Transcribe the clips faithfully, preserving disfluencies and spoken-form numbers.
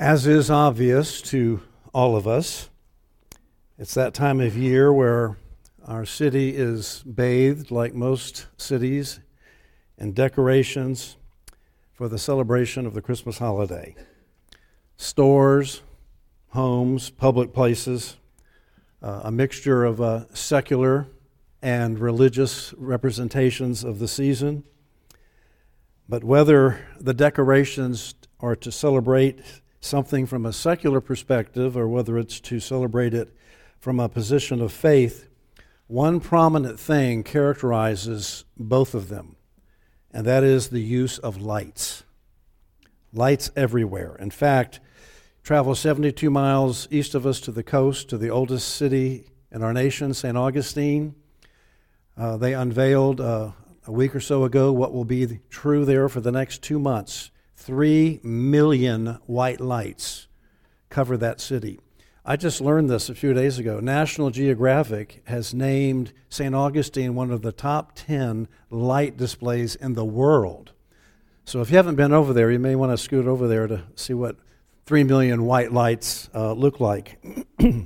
As is obvious to all of us, it's that time of year where our city is bathed, like most cities, in decorations for the celebration of the Christmas holiday. Stores, homes, public places, uh, a mixture of uh, secular and religious representations of the season. But whether the decorations are to celebrate something from a secular perspective or whether it's to celebrate it from a position of faith, one prominent thing characterizes both of them, and that is the use of lights. Lights everywhere. In fact, travel seventy-two miles east of us to the coast, to the oldest city in our nation, Saint Augustine. Uh, they unveiled uh, a week or so ago what will be true there for the next two months. Three million white lights cover that city. I just learned this a few days ago. National Geographic has named Saint Augustine one of the top ten light displays in the world. So if you haven't been over there, you may want to scoot over there to see what three million white lights uh, look like. You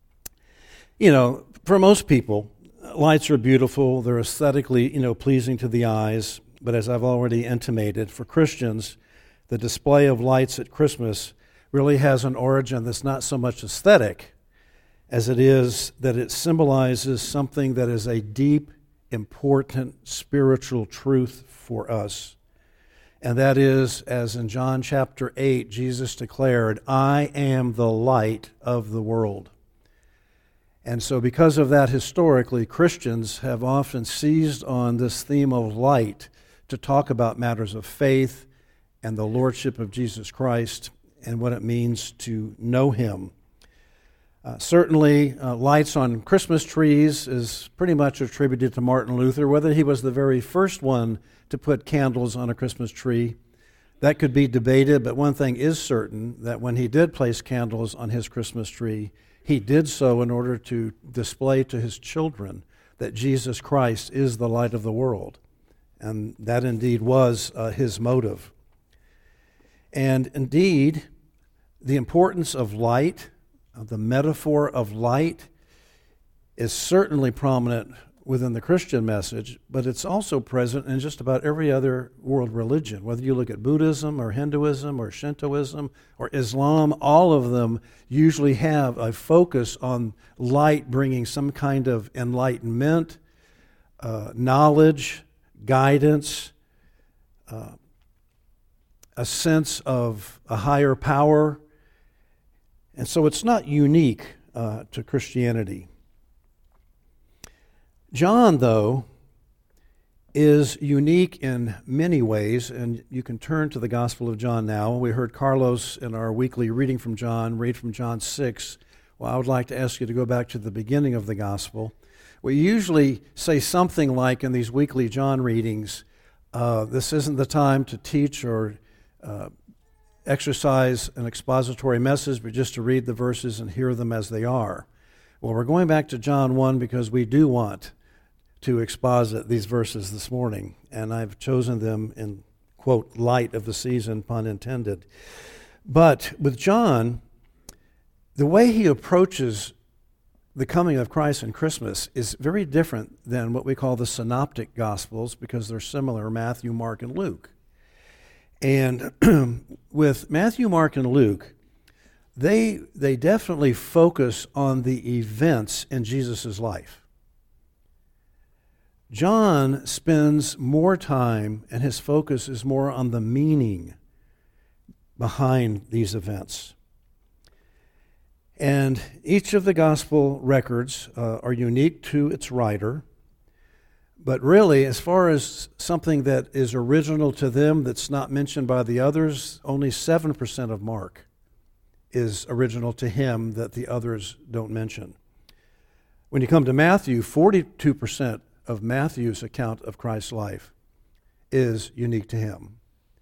know, for most people, lights are beautiful. They're aesthetically, you know, pleasing to the eyes. But as I've already intimated, for Christians, the display of lights at Christmas really has an origin that's not so much aesthetic as it is that it symbolizes something that is a deep, important spiritual truth for us. And that is, as in John chapter eight, Jesus declared, "I am the light of the world." And so because of that, historically, Christians have often seized on this theme of light to talk about matters of faith and the lordship of Jesus Christ and what it means to know Him. Uh, certainly, uh, lights on Christmas trees is pretty much attributed to Martin Luther. Whether he was the very first one to put candles on a Christmas tree, that could be debated, but one thing is certain, that when he did place candles on his Christmas tree, he did so in order to display to his children that Jesus Christ is the light of the world. And that indeed was uh, his motive. And indeed, the importance of light, of the metaphor of light, is certainly prominent within the Christian message, but it's also present in just about every other world religion. Whether you look at Buddhism or Hinduism or Shintoism or Islam, all of them usually have a focus on light bringing some kind of enlightenment, uh, knowledge, guidance, uh, a sense of a higher power. And so it's not unique uh, to Christianity. John, though, is unique in many ways, and you can turn to the Gospel of John now. We heard Carlos in our weekly reading from John, read from John six. Well, I would like to ask you to go back to the beginning of the Gospel. We usually say something like in these weekly John readings, uh, this isn't the time to teach or uh, exercise an expository message, but just to read the verses and hear them as they are. Well, we're going back to John one because we do want to exposit these verses this morning, and I've chosen them in, quote, light of the season, pun intended. But with John, the way he approaches the coming of Christ and Christmas is very different than what we call the synoptic Gospels, because they're similar, Matthew, Mark, and Luke. And with Matthew, Mark, and Luke, they they definitely focus on the events in Jesus' life. John spends more time, and his focus is more on the meaning behind these events. And each of the gospel records uh, are unique to its writer. But really, as far as something that is original to them that's not mentioned by the others, only seven percent of Mark is original to him that the others don't mention. When you come to Matthew, forty-two percent of Matthew's account of Christ's life is unique to him.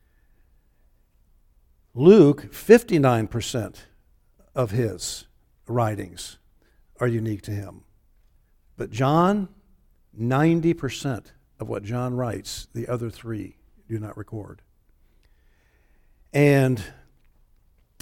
Luke, fifty-nine percent of his writings are unique to him. But John, ninety percent of what John writes, the other three do not record. And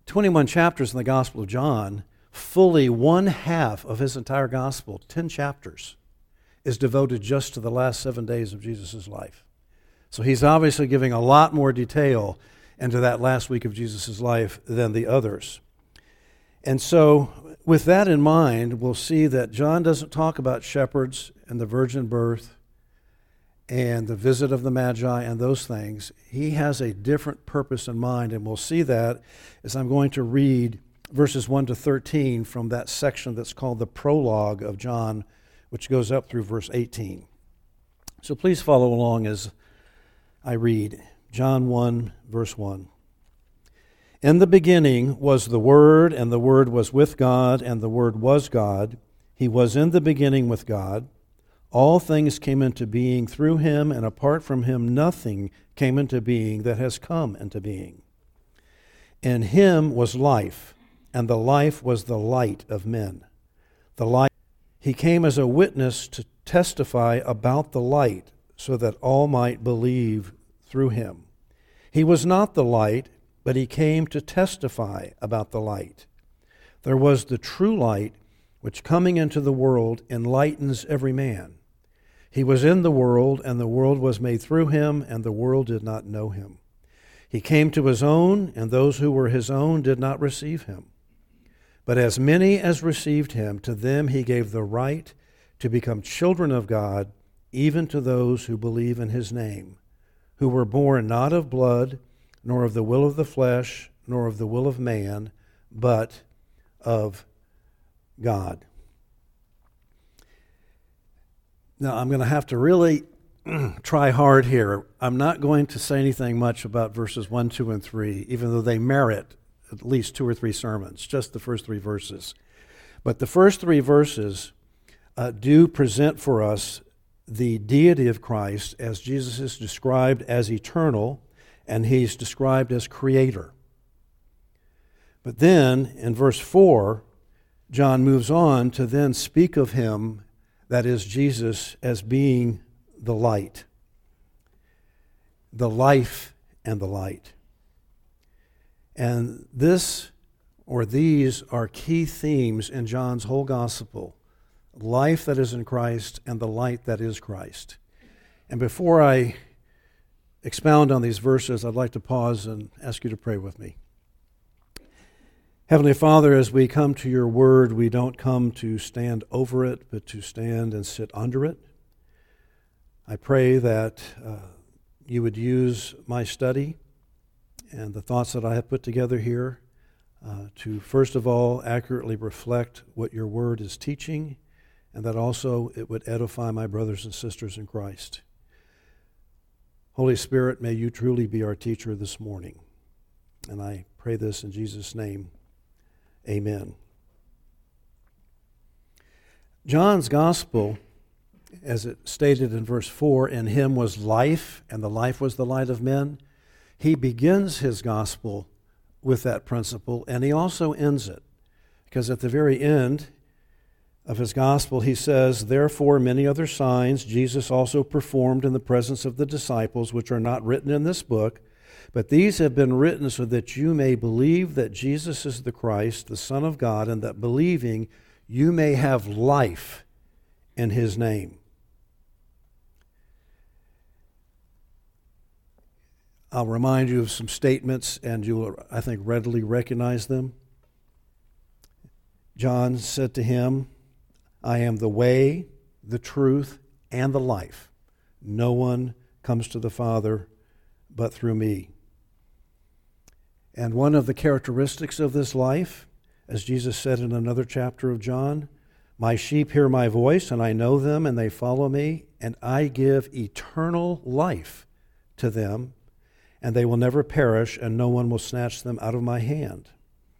twenty-one chapters in the Gospel of John, fully one half of his entire gospel, ten chapters, is devoted just to the last seven days of Jesus' life. So he's obviously giving a lot more detail into that last week of Jesus' life than the others. And so with that in mind, we'll see that John doesn't talk about shepherds and the virgin birth and the visit of the Magi and those things. He has a different purpose in mind, and we'll see that as I'm going to read verses one to thirteen from that section that's called the prologue of John, which goes up through verse eighteen. So please follow along as I read John one, verse one. In the beginning was the Word, and the Word was with God, and the Word was God. He was in the beginning with God. All things came into being through him, and apart from him nothing came into being that has come into being. In him was life, and the life was the light of men. The light, he came as a witness to testify about the light, so that all might believe through him. He was not the light, but he came to testify about the light. There was the true light, which coming into the world enlightens every man. He was in the world, and the world was made through him, and the world did not know him. He came to his own, and those who were his own did not receive him. But as many as received him, to them he gave the right to become children of God, even to those who believe in his name, who were born not of blood, nor of the will of the flesh, nor of the will of man, but of God. Now, I'm going to have to really try hard here. I'm not going to say anything much about verses one, two, and three, even though they merit at least two or three sermons, just the first three verses. But the first three verses uh, do present for us the deity of Christ, as Jesus is described as eternal, and he's described as creator. But then, in verse four, John moves on to then speak of him, that is Jesus, as being the light, the life and the light. And this, or these, are key themes in John's whole gospel: life that is in Christ and the light that is Christ. And before I expound on these verses, I'd like to pause and ask you to pray with me. Heavenly Father, as we come to your word, we don't come to stand over it, but to stand and sit under it. I pray that uh, you would use my study and the thoughts that I have put together here uh, to, first of all, accurately reflect what your word is teaching, and that also it would edify my brothers and sisters in Christ. Holy Spirit, may you truly be our teacher this morning. And I pray this in Jesus' name. Amen. John's gospel, as it stated in verse four, in him was life, and the life was the light of men. He begins his gospel with that principle, and he also ends it. Because at the very end of his gospel, he says, "Therefore many other signs Jesus also performed in the presence of the disciples, which are not written in this book, but these have been written so that you may believe that Jesus is the Christ, the Son of God, and that believing you may have life in his name." I'll remind you of some statements, and you will, I think, readily recognize them. John said to him, "I am the way, the truth, and the life. No one comes to the Father but through me." And one of the characteristics of this life, as Jesus said in another chapter of John, "My sheep hear my voice, and I know them, and they follow me, and I give eternal life to them, and they will never perish, and no one will snatch them out of my hand."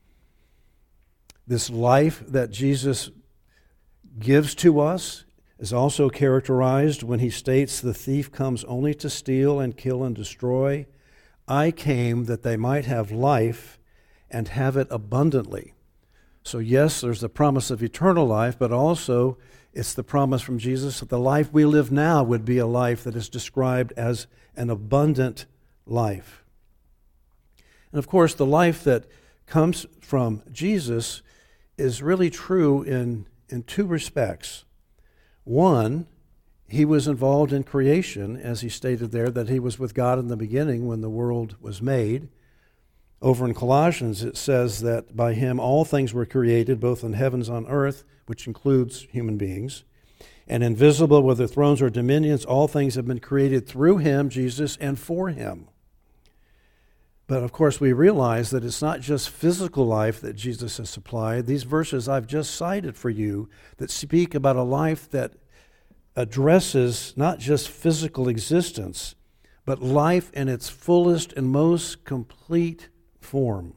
This life that Jesus gives to us is also characterized when he states, "The thief comes only to steal and kill and destroy. I came that they might have life and have it abundantly." So yes, there's the promise of eternal life, but also it's the promise from Jesus that the life we live now would be a life that is described as an abundant life. And of course, the life that comes from Jesus is really true in, in two respects. One, he was involved in creation, as he stated there, that he was with God in the beginning when the world was made. Over in Colossians, it says that by him all things were created, both in heavens and on earth, which includes human beings, and invisible, whether thrones or dominions, all things have been created through him, Jesus, and for him. But of course, we realize that it's not just physical life that Jesus has supplied. These verses I've just cited for you that speak about a life that addresses not just physical existence, but life in its fullest and most complete form.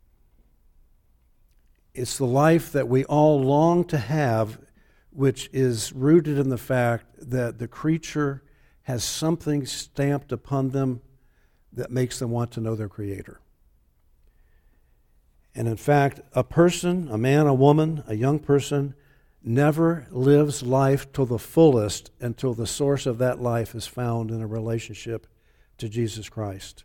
It's the life that we all long to have, which is rooted in the fact that the creature has something stamped upon them that makes them want to know their Creator. And in fact, a person, a man, a woman, a young person, never lives life to the fullest until the source of that life is found in a relationship to Jesus Christ.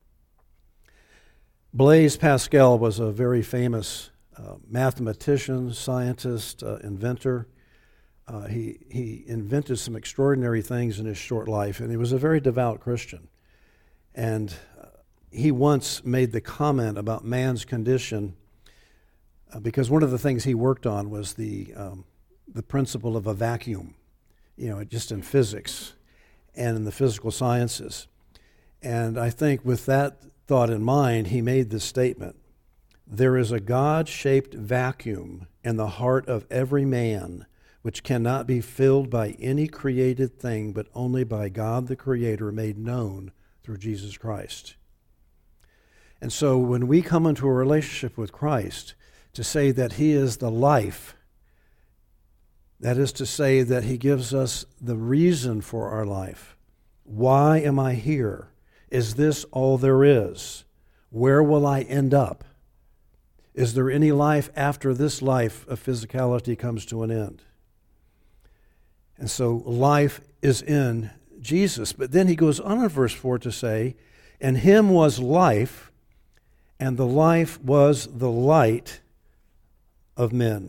Blaise Pascal was a very famous uh, mathematician, scientist, uh, inventor. Uh, he, he invented some extraordinary things in his short life, and he was a very devout Christian. And uh, he once made the comment about man's condition uh, because one of the things he worked on was the um, the principle of a vacuum, you know, just in physics and in the physical sciences. And I think with that thought in mind, he made this statement: there is a God-shaped vacuum in the heart of every man which cannot be filled by any created thing, but only by God the Creator made known through Jesus Christ. And so when we come into a relationship with Christ, to say that he is the life, that is to say that he gives us the reason for our life. Why am I here? Is this all there is? Where will I end up? Is there any life after this life of physicality comes to an end? And so life is in Jesus. But then he goes on in verse four to say, "In him was life, and the life was the light of men."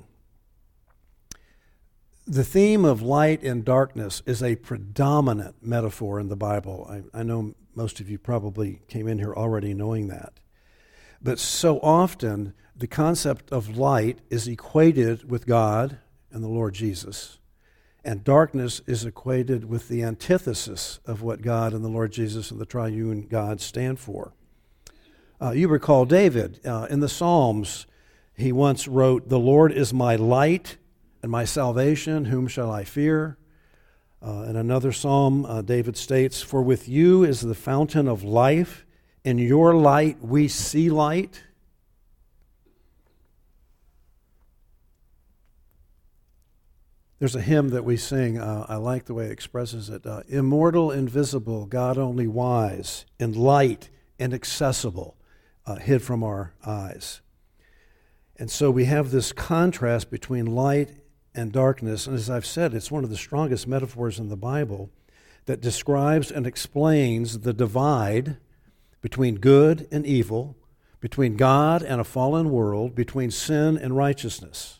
The theme of light and darkness is a predominant metaphor in the Bible. I, I know most of you probably came in here already knowing that. But so often, the concept of light is equated with God and the Lord Jesus, and darkness is equated with the antithesis of what God and the Lord Jesus and the triune God stand for. Uh, you recall David uh, in the Psalms. He once wrote, "The Lord is my light and my salvation, whom shall I fear?" Uh, in another psalm, uh, David states, "For with you is the fountain of life. In your light we see light." There's a hymn that we sing, uh, I like the way it expresses it. Uh, Immortal, invisible, God only wise, in light, inaccessible, uh, hid from our eyes. And so we have this contrast between light and darkness. And as I've said, it's one of the strongest metaphors in the Bible that describes and explains the divide between good and evil, between God and a fallen world, between sin and righteousness.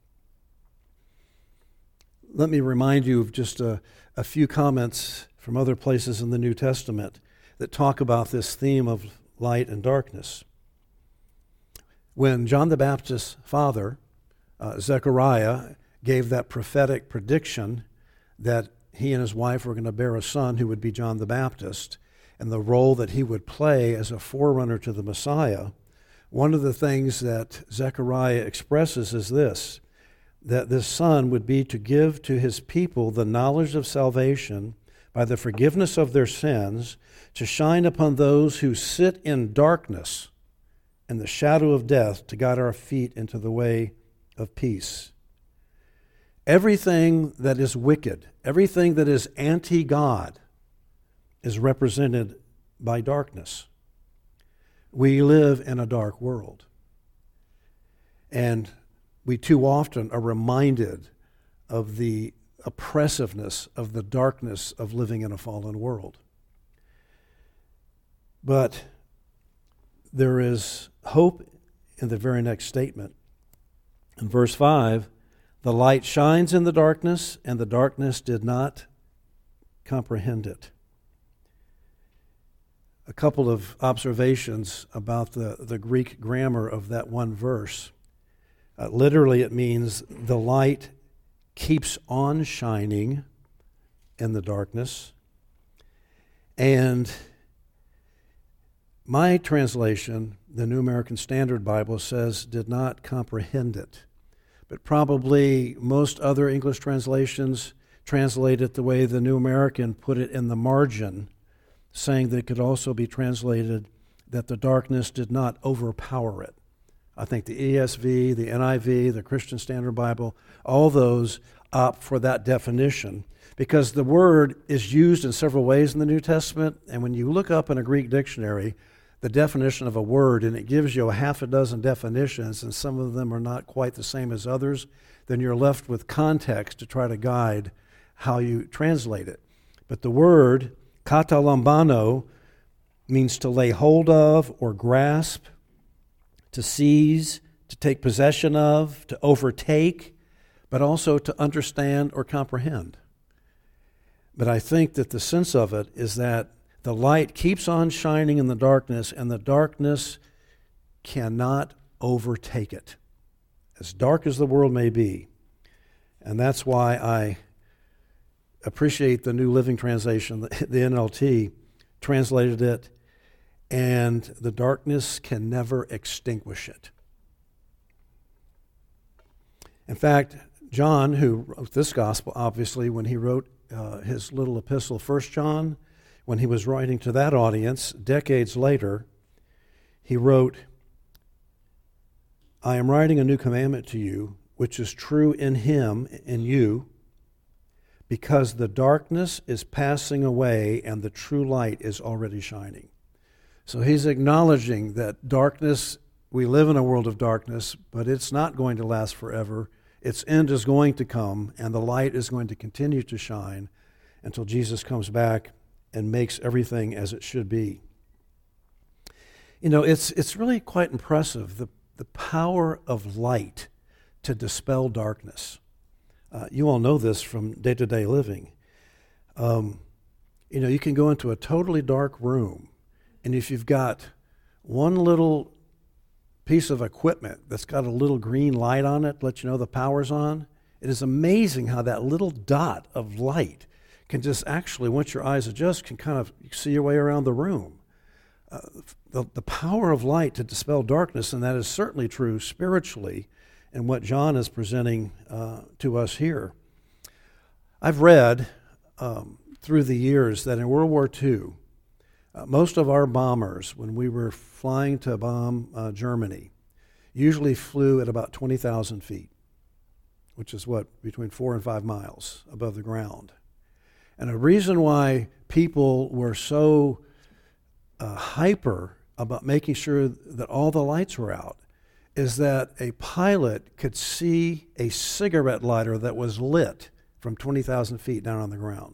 Let me remind you of just a, a few comments from other places in the New Testament that talk about this theme of light and darkness. When John the Baptist's father, uh, Zechariah, gave that prophetic prediction that he and his wife were going to bear a son who would be John the Baptist, and the role that he would play as a forerunner to the Messiah, one of the things that Zechariah expresses is this: that this son would be to give to his people the knowledge of salvation by the forgiveness of their sins, to shine upon those who sit in darkness and the shadow of death, to guide our feet into the way of peace. Everything that is wicked, everything that is anti-God, is represented by darkness. We live in a dark world. And we too often are reminded of the oppressiveness of the darkness of living in a fallen world. But there is hope in the very next statement. In verse five, the light shines in the darkness, and the darkness did not comprehend it. A couple of observations about the, the Greek grammar of that one verse. Uh, literally, it means the light keeps on shining in the darkness. And my translation, the New American Standard Bible, says did not comprehend it. But probably most other English translations translate it the way the New American put it in the margin, saying that it could also be translated that the darkness did not overpower it. I think the E S V, the N I V, the Christian Standard Bible, all those opt for that definition because the word is used in several ways in the New Testament, and when you look up in a Greek dictionary the definition of a word and it gives you a half a dozen definitions and some of them are not quite the same as others, then you're left with context to try to guide how you translate it. But the word katalambano means to lay hold of or grasp, to seize, to take possession of, to overtake, but also to understand or comprehend. But I think that the sense of it is that the light keeps on shining in the darkness, and the darkness cannot overtake it, as dark as the world may be. And that's why I appreciate the New Living Translation, the N L T, translated it, and the darkness can never extinguish it. In fact, John, who wrote this gospel, obviously, when he wrote uh, his little epistle, First John, when he was writing to that audience decades later, he wrote, I am writing a new commandment to you, which is true in him, in you, because the darkness is passing away and the true light is already shining. So he's acknowledging that darkness, we live in a world of darkness, but it's not going to last forever. Its end is going to come, and the light is going to continue to shine until Jesus comes back and makes everything as it should be. You know, it's it's really quite impressive, the, the power of light to dispel darkness. Uh, you all know this from day-to-day living. Um, you know, you can go into a totally dark room, and if you've got one little piece of equipment that's got a little green light on it, let you know the power's on, it is amazing how that little dot of light can just actually, once your eyes adjust, can kind of see your way around the room. Uh, the, the power of light to dispel darkness, and that is certainly true spiritually in what John is presenting uh, to us here. I've read um, through the years that in World War Two, uh, most of our bombers, when we were flying to bomb uh, Germany, usually flew at about twenty thousand feet, which is what, between four and five miles above the ground. And a reason why people were so uh, hyper about making sure that all the lights were out is that a pilot could see a cigarette lighter that was lit from twenty thousand feet down on the ground.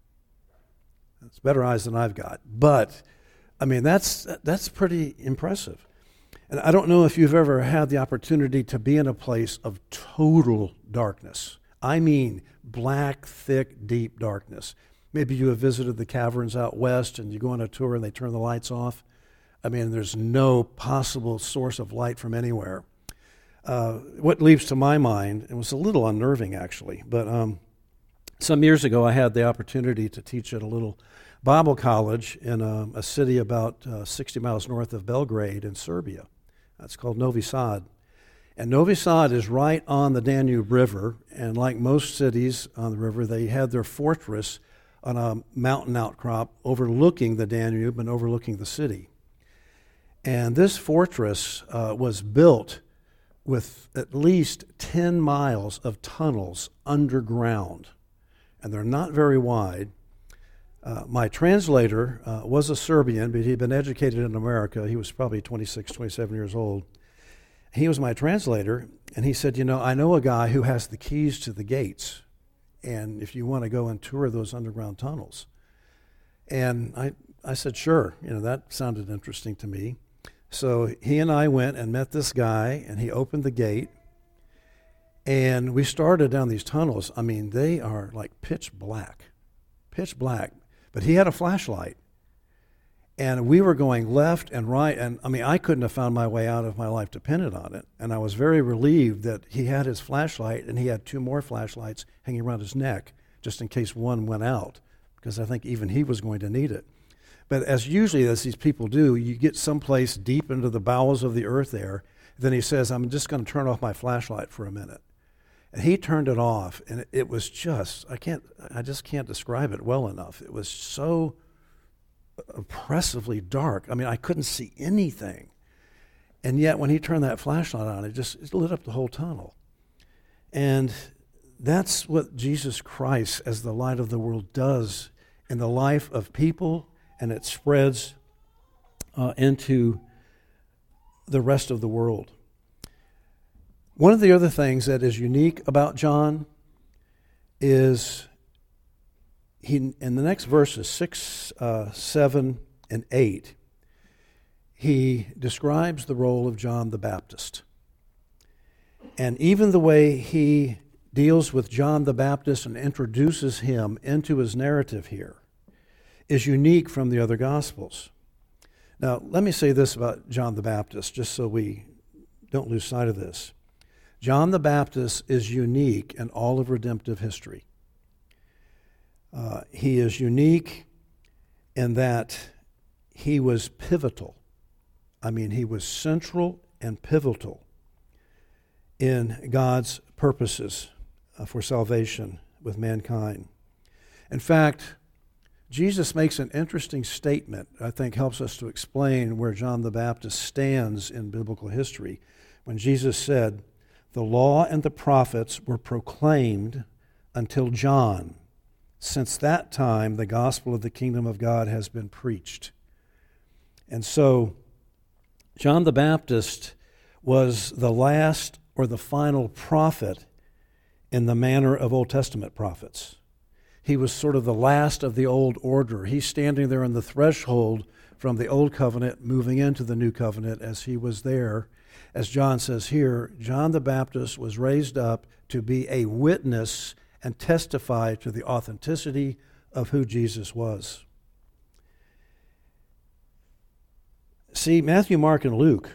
That's better eyes than I've got. But, I mean, that's that's pretty impressive. And I don't know if you've ever had the opportunity to be in a place of total darkness. I mean black, thick, deep darkness. Maybe you have visited the caverns out west and you go on a tour and they turn the lights off. I mean, there's no possible source of light from anywhere. Uh, what leaps to my mind, it was a little unnerving actually, but um, some years ago I had the opportunity to teach at a little Bible college in a, a city about uh, sixty miles north of Belgrade in Serbia. It's called Novi Sad. And Novi Sad is right on the Danube River, and like most cities on the river, they had their fortress on a mountain outcrop overlooking the Danube and overlooking the city. And this fortress uh, was built with at least ten miles of tunnels underground, and they're not very wide. Uh, my translator uh, was a Serbian, but he'd been educated in America. He was probably twenty-six, twenty-seven years old. He was my translator, and he said, you know, I know a guy who has the keys to the gates, and if you want to go and tour those underground tunnels. And I, I said, sure, you know, that sounded interesting to me. So he and I went and met this guy, and he opened the gate, and we started down these tunnels. I mean, they are like pitch black, pitch black. But he had a flashlight, and we were going left and right, and I mean, I couldn't have found my way out if my life depended on it. And I was very relieved that he had his flashlight, and he had two more flashlights hanging around his neck, just in case one went out, because I think even he was going to need it. But as usually as these people do, you get someplace deep into the bowels of the earth there. Then he says, I'm just going to turn off my flashlight for a minute. And he turned it off, and it, it was just, I can't, I just can't describe it well enough. It was so oppressively dark. I mean, I couldn't see anything. And yet when he turned that flashlight on, it just it lit up the whole tunnel. And that's what Jesus Christ, as the light of the world, does in the life of people, and it spreads uh, into the rest of the world. One of the other things that is unique about John is he, in the next verses, six, uh, seven, and eight, he describes the role of John the Baptist. And even the way he deals with John the Baptist and introduces him into his narrative here is unique from the other Gospels. Now, let me say this about John the Baptist, just so we don't lose sight of this. John the Baptist is unique in all of redemptive history. Uh, he is unique in that he was pivotal. I mean, he was central and pivotal in God's purposes uh, for salvation with mankind. In fact, Jesus makes an interesting statement, I think helps us to explain where John the Baptist stands in biblical history, when Jesus said, the law and the prophets were proclaimed until John. Since that time, the gospel of the kingdom of God has been preached. And so, John the Baptist was the last or the final prophet in the manner of Old Testament prophets. He was sort of the last of the old order. He's standing there in the threshold from the old covenant, moving into the new covenant as he was there. As John says here, John the Baptist was raised up to be a witness and testify to the authenticity of who Jesus was. See, Matthew, Mark, and Luke,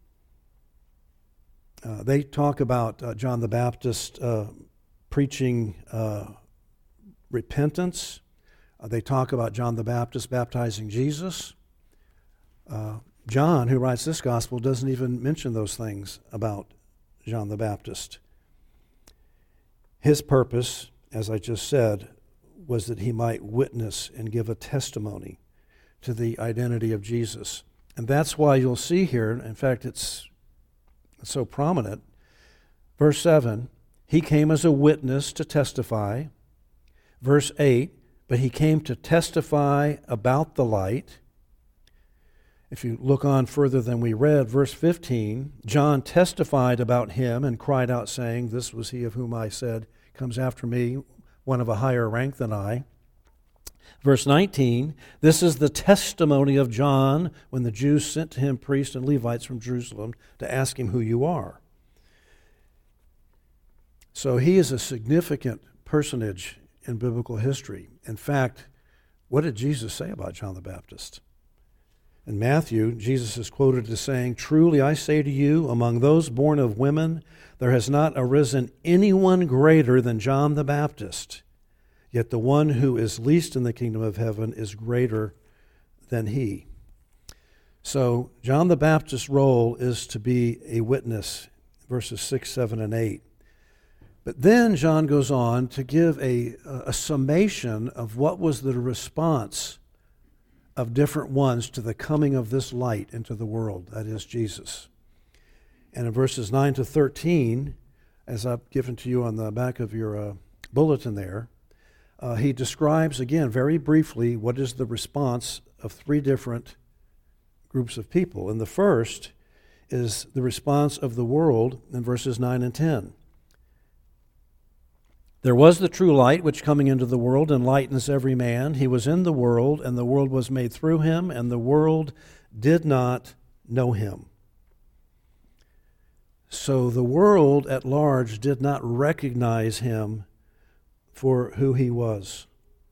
uh, they talk about uh, John the Baptist uh, preaching uh, repentance. Uh, they talk about John the Baptist baptizing Jesus. Uh, John, who writes this gospel, doesn't even mention those things about John the Baptist. His purpose, as I just said, was that he might witness and give a testimony to the identity of Jesus. And that's why you'll see here, in fact, it's so prominent, verse seven, he came as a witness to testify. Verse eight, but he came to testify about the light. If you look on further than we read, verse fifteen, John testified about him and cried out, saying, this was he of whom I said, comes after me, one of a higher rank than I. Verse nineteen, this is the testimony of John when the Jews sent to him priests and Levites from Jerusalem to ask him who you are. So he is a significant personage in biblical history. In fact, what did Jesus say about John the Baptist? In Matthew, Jesus is quoted as saying, truly I say to you, among those born of women, there has not arisen anyone greater than John the Baptist. Yet the one who is least in the kingdom of heaven is greater than he. So John the Baptist's role is to be a witness, verses six, seven, and eight. But then John goes on to give a, a summation of what was the response of different ones to the coming of this light into the world, that is Jesus. And in verses nine to thirteen, as I've given to you on the back of your uh, bulletin there, uh, he describes again very briefly what is the response of three different groups of people. And the first is the response of the world in verses nine and ten. There was the true light which coming into the world enlightens every man. He was in the world, and the world was made through him, and the world did not know him. So the world at large did not recognize him for who he was.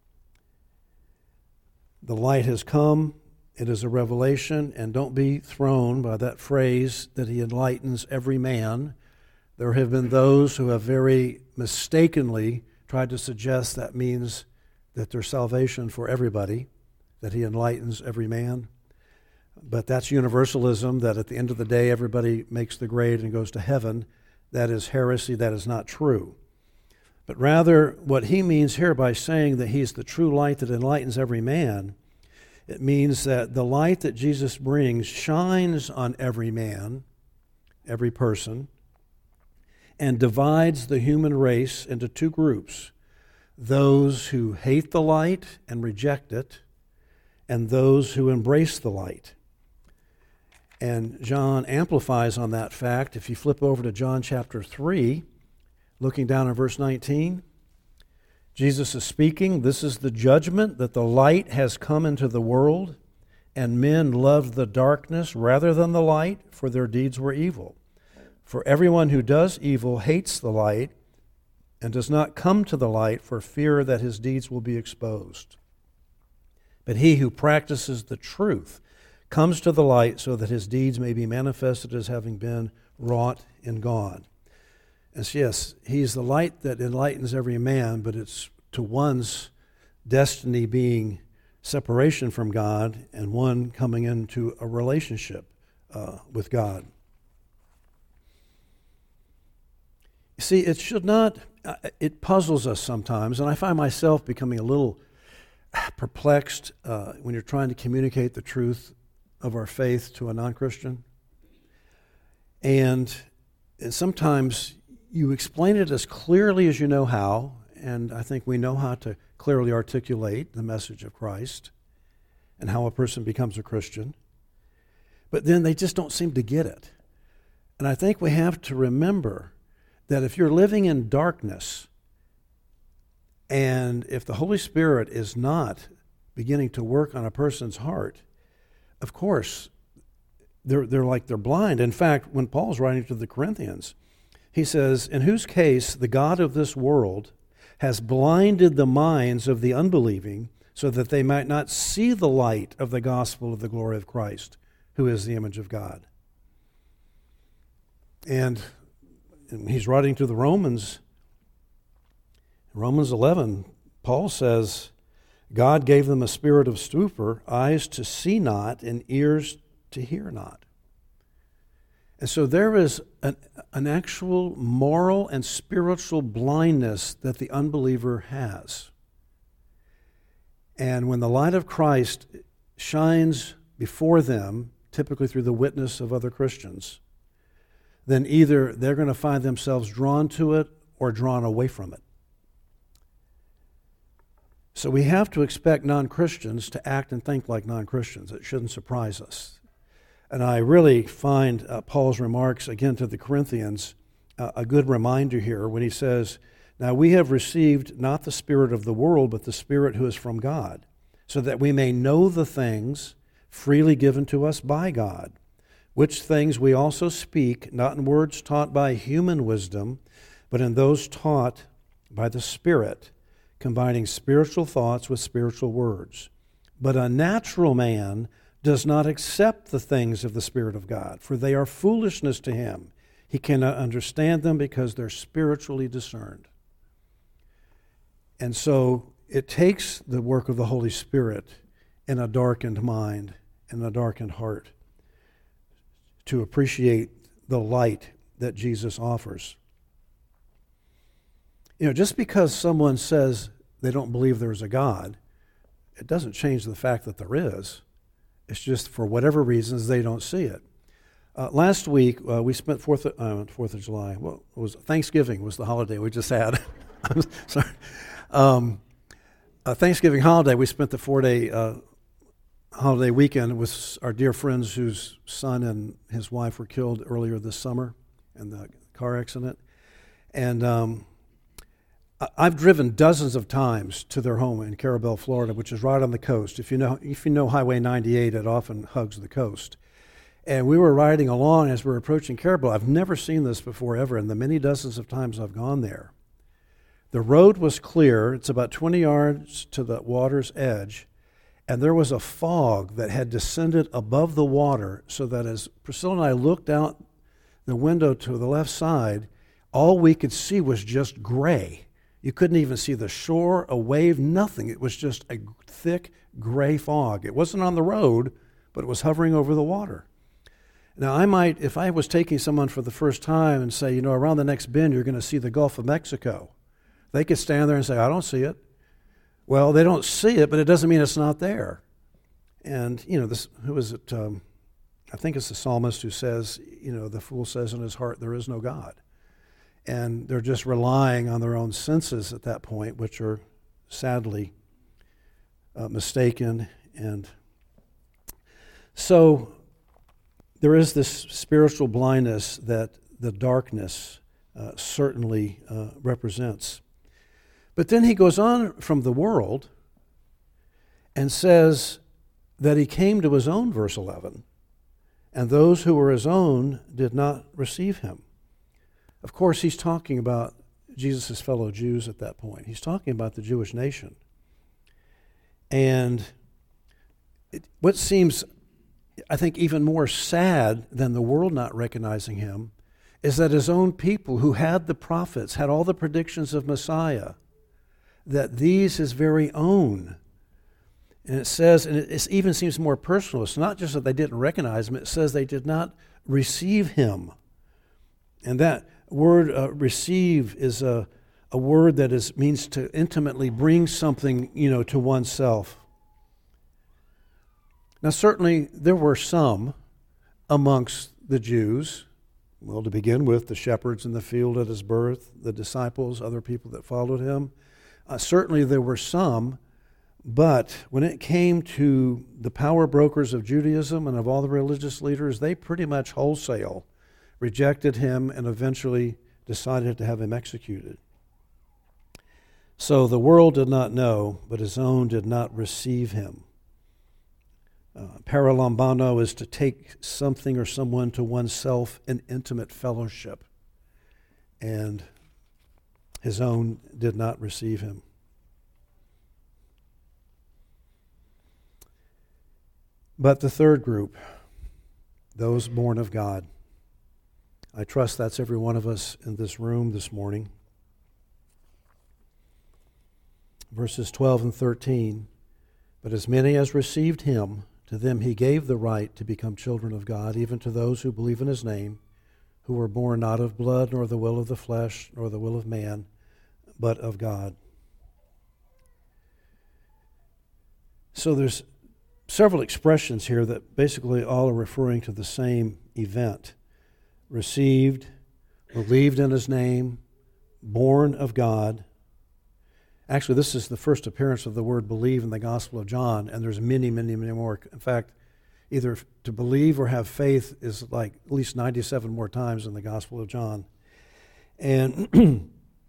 The light has come. It is a revelation, and don't be thrown by that phrase that he enlightens every man. There have been those who have very mistakenly tried to suggest that means that there's salvation for everybody, that he enlightens every man. But that's universalism, that at the end of the day everybody makes the grade and goes to heaven. That is heresy. That is not true. But rather, what he means here by saying that he's the true light that enlightens every man, it means that the light that Jesus brings shines on every man, every person, and divides the human race into two groups: those who hate the light and reject it, and those who embrace the light. And John amplifies on that fact. If you flip over to John chapter three, looking down in verse nineteen, Jesus is speaking. This is the judgment, that the light has come into the world, and men loved the darkness rather than the light, for their deeds were evil. For everyone who does evil hates the light and does not come to the light for fear that his deeds will be exposed. But he who practices the truth comes to the light so that his deeds may be manifested as having been wrought in God. And so, yes, he's the light that enlightens every man, but it's to one's destiny being separation from God and one coming into a relationship uh, with God. You see, it should not, uh, it puzzles us sometimes, and I find myself becoming a little perplexed uh, when you're trying to communicate the truth of our faith to a non-Christian. And, and sometimes you explain it as clearly as you know how, and I think we know how to clearly articulate the message of Christ and how a person becomes a Christian. But then they just don't seem to get it. And I think we have to remember that if you're living in darkness, and if the Holy Spirit is not beginning to work on a person's heart, of course, they're, they're like they're blind. In fact, when Paul's writing to the Corinthians, he says, in whose case the God of this world has blinded the minds of the unbelieving so that they might not see the light of the gospel of the glory of Christ, who is the image of God. And he's writing to the Romans. Romans eleven, Paul says, God gave them a spirit of stupor, eyes to see not, and ears to hear not. And so there is an, an actual moral and spiritual blindness that the unbeliever has. And when the light of Christ shines before them, typically through the witness of other Christians, then either they're going to find themselves drawn to it or drawn away from it. So we have to expect non-Christians to act and think like non-Christians. It shouldn't surprise us. And I really find uh, Paul's remarks, again, to the Corinthians, uh, a good reminder here when he says, now we have received not the spirit of the world, but the Spirit who is from God, so that we may know the things freely given to us by God, which things we also speak, not in words taught by human wisdom, but in those taught by the Spirit, combining spiritual thoughts with spiritual words. But a natural man does not accept the things of the Spirit of God, for they are foolishness to him. He cannot understand them because they're spiritually discerned. And so it takes the work of the Holy Spirit in a darkened mind, in a darkened heart, to appreciate the light that Jesus offers. You know, just because someone says they don't believe there's a God, it doesn't change the fact that there is. It's just for whatever reasons they don't see it. Uh, last week uh, we spent Fourth of, uh, Fourth of July. Well, it was Thanksgiving was the holiday we just had. I'm sorry. Um, uh, Thanksgiving holiday. We spent the four-day uh, holiday weekend with our dear friends whose son and his wife were killed earlier this summer in the car accident, and. Um, I've driven dozens of times to their home in Carabel, Florida, which is right on the coast. If you know, if you know Highway ninety-eight, it often hugs the coast. And we were riding along as we were approaching Caribou. I've never seen this before ever in the many dozens of times I've gone there. The road was clear. It's about twenty yards to the water's edge. And there was a fog that had descended above the water so that as Priscilla and I looked out the window to the left side, all we could see was just gray. You couldn't even see the shore, a wave, nothing. It was just a thick gray fog. It wasn't on the road, but it was hovering over the water. Now, I might, if I was taking someone for the first time and say, you know, around the next bend, you're going to see the Gulf of Mexico. They could stand there and say, I don't see it. Well, they don't see it, but it doesn't mean it's not there. And, you know, this, who is it? Um, I think it's the psalmist who says, you know, the fool says in his heart, there is no God. And they're just relying on their own senses at that point, which are sadly uh, mistaken. And so there is this spiritual blindness that the darkness uh, certainly uh, represents. But then he goes on from the world and says that he came to his own, verse eleven, and those who were his own did not receive him. Of course, he's talking about Jesus' fellow Jews at that point. He's talking about the Jewish nation. And it, what seems, I think, even more sad than the world not recognizing him is that his own people who had the prophets, had all the predictions of Messiah, that these his very own. And it says, and it, it even seems more personal, it's not just that they didn't recognize him, it says they did not receive him. And that word uh, receive is a, a word that is means to intimately bring something, you know, to oneself. Now certainly there were some amongst the Jews, well, to begin with, the shepherds in the field at his birth, the disciples, other people that followed him. Uh, certainly there were some, but when it came to the power brokers of Judaism and of all the religious leaders, they pretty much wholesale rejected him and eventually decided to have him executed. So the world did not know, but his own did not receive him. Uh, paralambano is to take something or someone to oneself in intimate fellowship. And his own did not receive him. But the third group, those born of God. I trust that's every one of us in this room this morning. Verses twelve and thirteen, but as many as received him, to them he gave the right to become children of God, even to those who believe in his name, who were born not of blood, nor the will of the flesh, nor the will of man, but of God. So there's several expressions here that basically all are referring to the same event. Received, believed in his name, born of God. Actually, this is the first appearance of the word believe in the Gospel of John, and there's many, many, many more. In fact, either to believe or have faith is like at least ninety-seven more times in the Gospel of John. And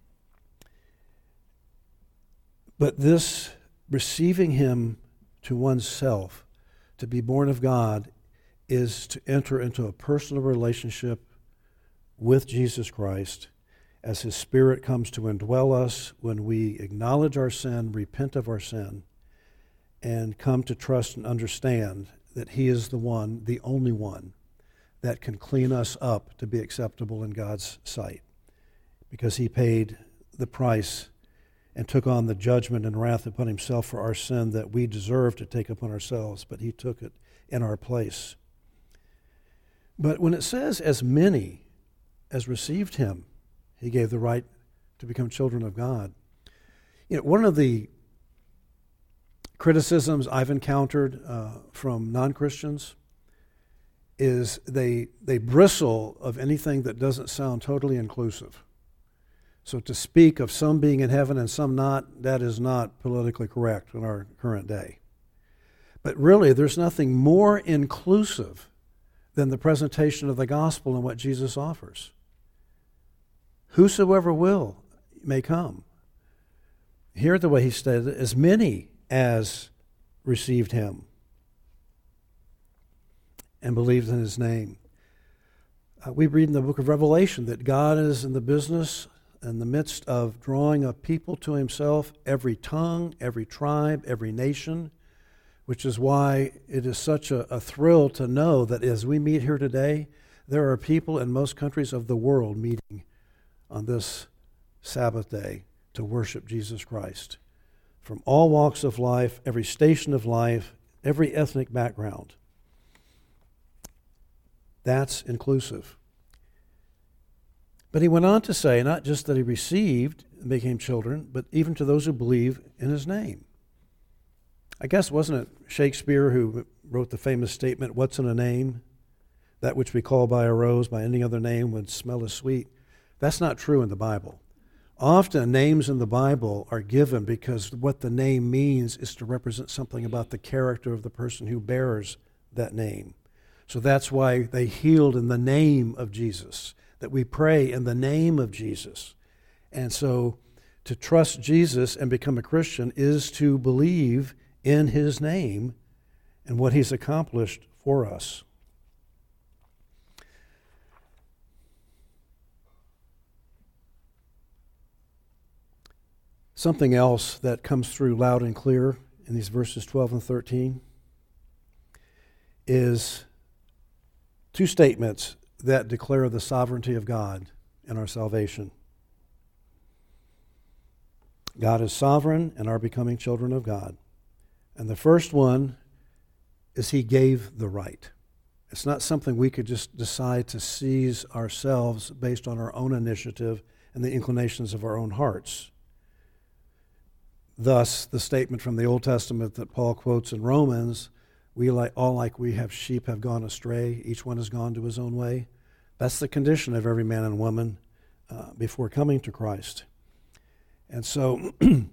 but this receiving him to oneself, to be born of God, is to enter into a personal relationship with Jesus Christ as his Spirit comes to indwell us when we acknowledge our sin, repent of our sin, and come to trust and understand that he is the one, the only one, that can clean us up to be acceptable in God's sight, because he paid the price and took on the judgment and wrath upon himself for our sin that we deserve to take upon ourselves, but he took it in our place. But when it says, as many as received him, he gave the right to become children of God. You know, one of the criticisms I've encountered uh, from non-Christians is they they bristle of anything that doesn't sound totally inclusive. So to speak of some being in heaven and some not, that is not politically correct in our current day. But really, there's nothing more inclusive than the presentation of the gospel and what Jesus offers. Whosoever will may come. Here the way he stated it, as many as received him. and believed in his name. Uh, we read in the book of Revelation that God is in the business, in the midst of drawing a people to himself, every tongue, every tribe, every nation, which is why it is such a, a thrill to know that as we meet here today, there are people in most countries of the world meeting on this Sabbath day to worship Jesus Christ. From all walks of life, every station of life, every ethnic background. That's inclusive. But he went on to say, not just that he received and became children, but even to those who believe in his name. I guess, wasn't it Shakespeare who wrote the famous statement, "What's in a name? That which we call by a rose, by any other name would smell as sweet." That's not true in the Bible. Often names in the Bible are given because what the name means is to represent something about the character of the person who bears that name. So that's why they healed in the name of Jesus, that we pray in the name of Jesus. And so to trust Jesus and become a Christian is to believe in his name and what he's accomplished for us. Something else that comes through loud and clear in these verses twelve and thirteen is two statements that declare the sovereignty of God in our salvation. God is sovereign and are becoming children of God. And the first one is he gave the right. It's not something we could just decide to seize ourselves based on our own initiative and the inclinations of our own hearts. Thus, the statement from the Old Testament that Paul quotes in Romans, we like, all like we have sheep have gone astray, each one has gone to his own way. That's the condition of every man and woman uh, before coming to Christ. And so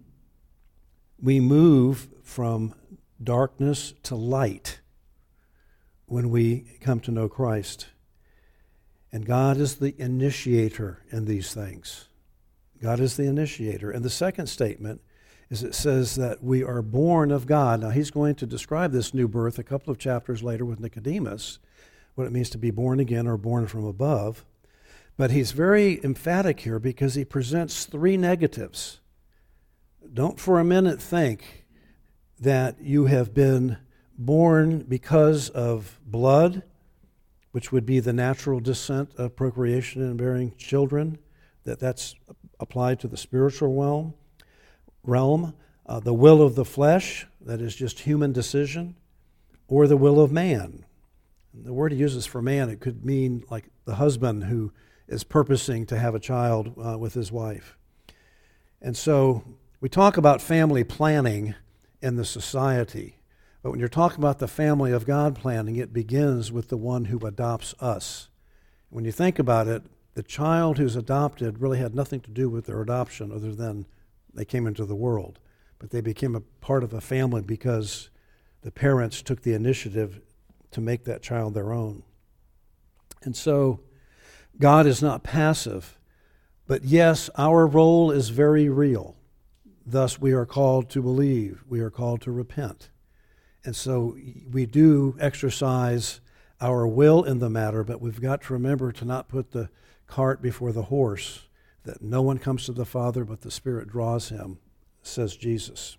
we move from darkness to light when we come to know Christ. And God is the initiator in these things. God is the initiator. And the second statement is it says that we are born of God. Now, he's going to describe this new birth a couple of chapters later with Nicodemus, what it means to be born again or born from above. But he's very emphatic here because he presents three negatives. Don't for a minute think that you have been born because of blood, which would be the natural descent of procreation and bearing children, that that's applied to the spiritual realm. realm, uh, the will of the flesh, that is just human decision, or the will of man. And the word he uses for man, it could mean like the husband who is purposing to have a child uh, with his wife. And so we talk about family planning in the society, but when you're talking about the family of God planning, it begins with the one who adopts us. When you think about it, the child who's adopted really had nothing to do with their adoption other than they came into the world, but they became a part of a family because the parents took the initiative to make that child their own. And so God is not passive, but yes, our role is very real. Thus, we are called to believe. We are called to repent. And so we do exercise our will in the matter, but we've got to remember to not put the cart before the horse, that no one comes to the Father but the Spirit draws him, says Jesus.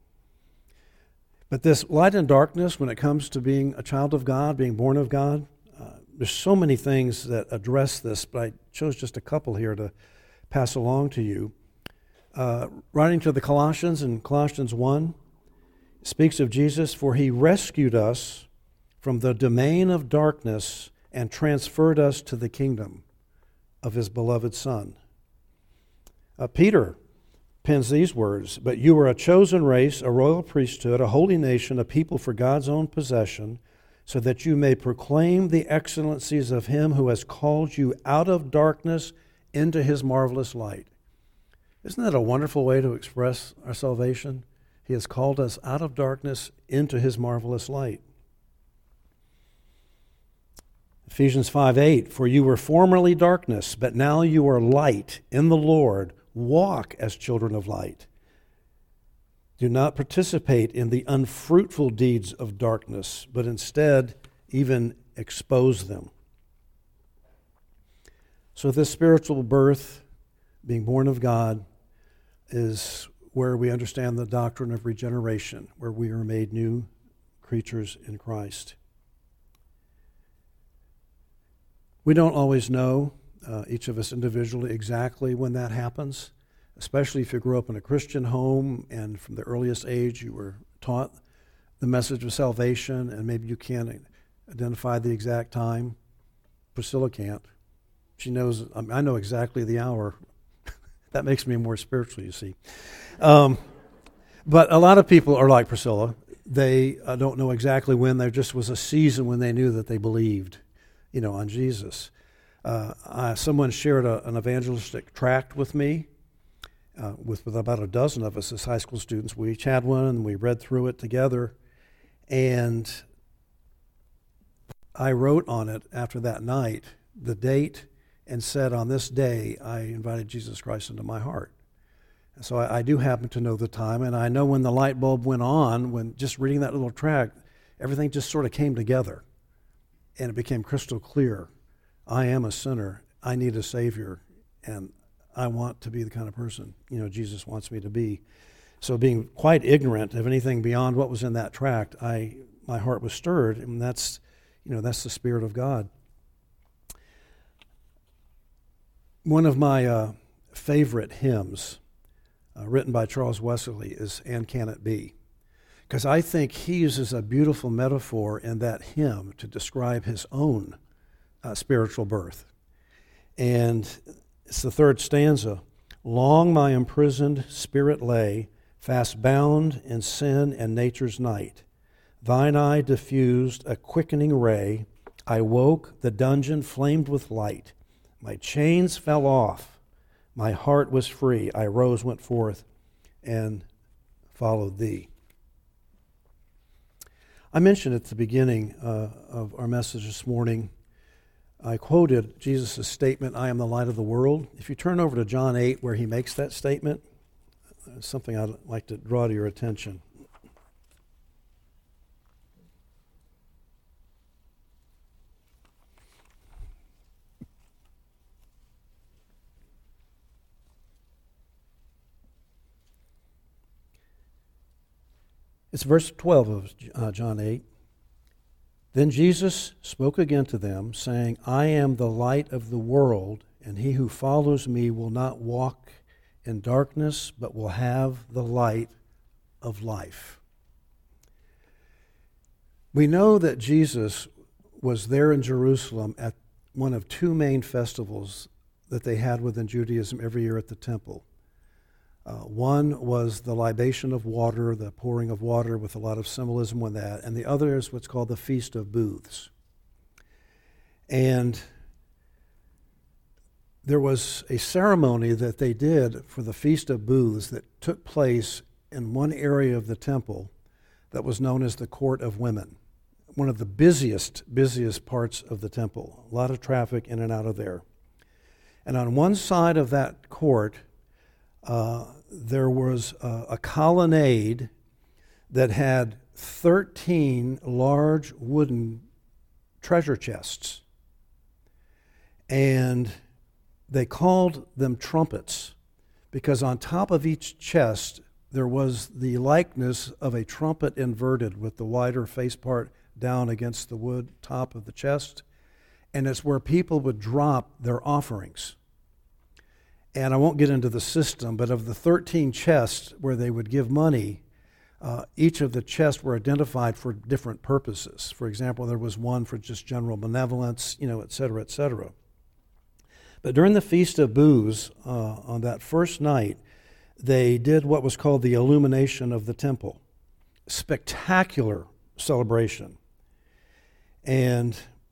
But this light and darkness, when it comes to being a child of God, being born of God, uh, there's so many things that address this, but I chose just a couple here to pass along to you. Uh, writing to the Colossians in Colossians one, it speaks of Jesus, for he rescued us from the domain of darkness and transferred us to the kingdom of his beloved Son. Uh, Peter pens these words, but you are a chosen race, a royal priesthood, a holy nation, a people for God's own possession, so that you may proclaim the excellencies of him who has called you out of darkness into his marvelous light. Isn't that a wonderful way to express our salvation? He has called us out of darkness into his marvelous light. Ephesians five eight, for you were formerly darkness, but now you are light in the Lord. Walk as children of light. Do not participate in the unfruitful deeds of darkness, but instead even expose them. So this spiritual birth, being born of God, is where we understand the doctrine of regeneration, where we are made new creatures in Christ. We don't always know, uh, each of us individually, exactly when that happens, especially if you grew up in a Christian home and from the earliest age you were taught the message of salvation, and maybe you can't identify the exact time. Priscilla can't. She knows, I know exactly the hour. That makes me more spiritual, you see. Um, but a lot of people are like Priscilla. They uh, don't know exactly when. There just was a season when they knew that they believed, you know, on Jesus. Uh, I, someone shared a, an evangelistic tract with me, uh, with, with about a dozen of us as high school students. We each had one, and we read through it together. And I wrote on it after that night the date and said, on this day, I invited Jesus Christ into my heart. And so I, I do happen to know the time, and I know when the light bulb went on, when just reading that little tract, everything just sort of came together, and it became crystal clear. I am a sinner. I need a Savior, and I want to be the kind of person, you know, Jesus wants me to be. So being quite ignorant of anything beyond what was in that tract, I my heart was stirred, and that's, you know, that's the Spirit of God. One of my uh, favorite hymns, uh, written by Charles Wesley, is "And Can It Be?" Because I think he uses a beautiful metaphor in that hymn to describe his own uh, spiritual birth. And it's the third stanza. Long my imprisoned spirit lay, fast bound in sin and nature's night. Thine eye diffused a quickening ray. I woke, the dungeon flamed with light. My chains fell off. My heart was free. I rose, went forth, and followed thee. I mentioned at the beginning uh, of our message this morning, I quoted Jesus' statement, I am the light of the world. If you turn over to John eight, where he makes that statement, it's something I'd like to draw to your attention. It's verse twelve of uh, John eight. Then Jesus spoke again to them, saying, I am the light of the world, and he who follows me will not walk in darkness, but will have the light of life. We know that Jesus was there in Jerusalem at one of two main festivals that they had within Judaism every year at the temple. Uh, one was the libation of water, the pouring of water with a lot of symbolism with that, and the other is what's called the Feast of Booths. And there was a ceremony that they did for the Feast of Booths that took place in one area of the temple that was known as the Court of Women, one of the busiest, busiest parts of the temple. A lot of traffic in and out of there. And on one side of that court, uh, there was a, a colonnade that had thirteen large wooden treasure chests. And they called them trumpets because on top of each chest there was the likeness of a trumpet inverted with the wider face part down against the wood top of the chest. And it's where people would drop their offerings. And I won't get into the system, but of the thirteen chests where they would give money, uh, each of the chests were identified for different purposes. For example, there was one for just general benevolence, you know, et cetera, et cetera. But during the Feast of Booths, uh, on that first night, they did what was called the illumination of the temple. Spectacular celebration. And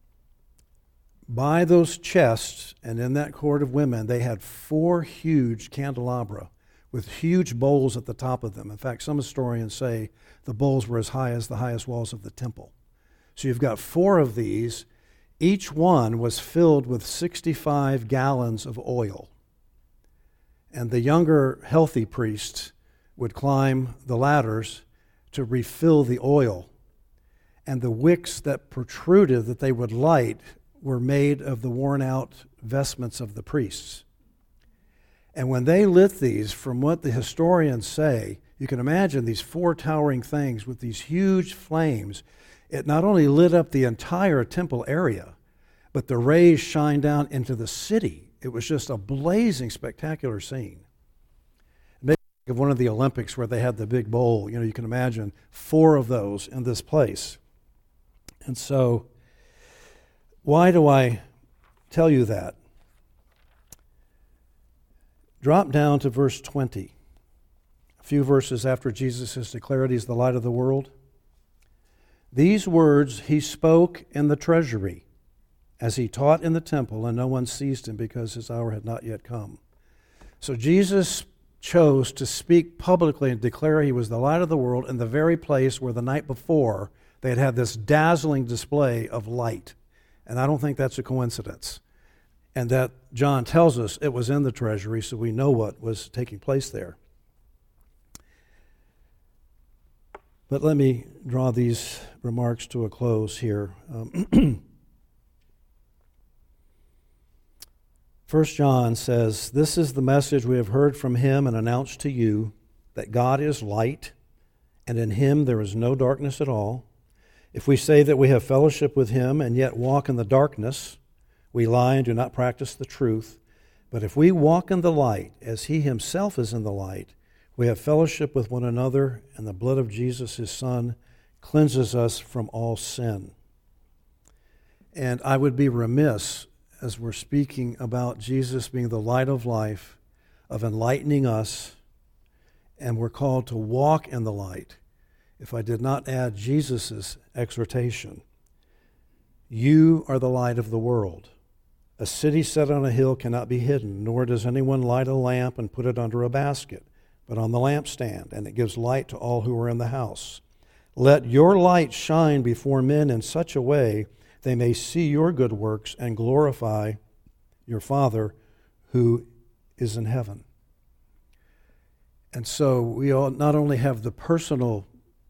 by those chests and in that court of women, they had four huge candelabra with huge bowls at the top of them. In fact, some historians say the bowls were as high as the highest walls of the temple. So you've got four of these. Each one was filled with sixty-five gallons of oil. And the younger, healthy priests would climb the ladders to refill the oil. and the wicks that protruded that they would light were made of the worn-out vestments of the priests. And when they lit these, from what the historians say, you can imagine these four towering things with these huge flames. It not only lit up the entire temple area, but the rays shined down into the city. It was just a blazing, spectacular scene. Maybe think of one of the Olympics where they had the big bowl. You know, you can imagine four of those in this place. And so, why do I tell you that? Drop down to verse twenty. A few verses after Jesus has declared he's the light of the world. These words he spoke in the treasury as he taught in the temple, and no one seized him because his hour had not yet come. So Jesus chose to speak publicly and declare he was the light of the world in the very place where the night before they had had this dazzling display of light. And I don't think that's a coincidence. And that John tells us it was in the treasury, so we know what was taking place there. But let me draw these remarks to a close here. Um, First John says, "This is the message we have heard from him and announced to you, that God is light, and in him there is no darkness at all. If we say that we have fellowship with him and yet walk in the darkness, we lie and do not practice the truth. But if we walk in the light, as he himself is in the light, we have fellowship with one another, and the blood of Jesus, his Son, cleanses us from all sin." And I would be remiss, as we're speaking about Jesus being the light of life, of enlightening us, and we're called to walk in the light, if I did not add Jesus' exhortation. You are the light of the world. A city set on a hill cannot be hidden, nor does anyone light a lamp and put it under a basket, but on the lampstand, and it gives light to all who are in the house. Let your light shine before men in such a way they may see your good works and glorify your Father who is in heaven. And so we all not only have the personal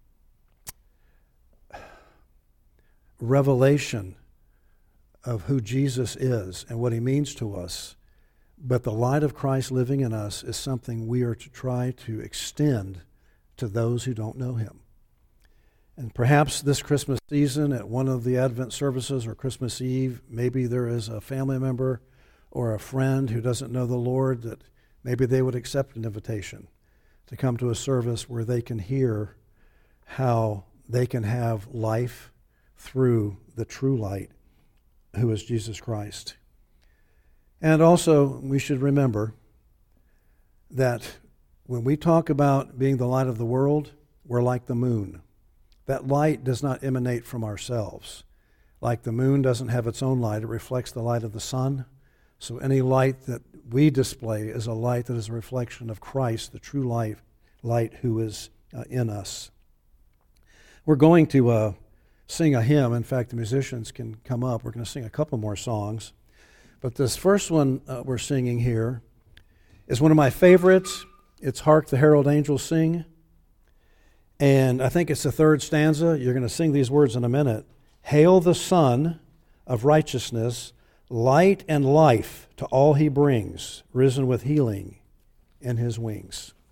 revelation of who Jesus is and what he means to us, but the light of Christ living in us is something we are to try to extend to those who don't know him. And perhaps this Christmas season at one of the Advent services or Christmas Eve, maybe there is a family member or a friend who doesn't know the Lord, that maybe they would accept an invitation to come to a service where they can hear how they can have life through the true light, who is Jesus Christ. And also, we should remember that when we talk about being the light of the world, we're like the moon. That light does not emanate from ourselves. Like the moon doesn't have its own light, it reflects the light of the sun. So any light that we display is a light that is a reflection of Christ, the true light, light who is uh, in us. We're going to uh, sing a hymn. In fact, the musicians can come up. We're going to sing a couple more songs. But this first one uh, we're singing here is one of my favorites. It's "Hark the Herald Angels Sing." And I think it's the third stanza. You're going to sing these words in a minute. "Hail the Son of righteousness, light and life to all he brings, risen with healing in his wings."